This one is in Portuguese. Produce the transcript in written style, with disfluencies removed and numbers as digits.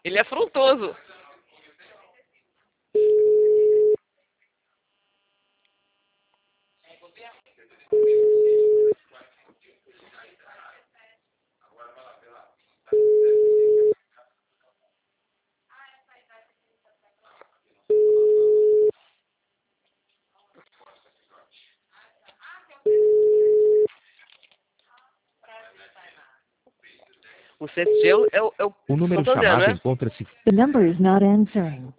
Ele é afrontoso. O CSG é o O número Santander, chamado né? encontra-se The number is not answering.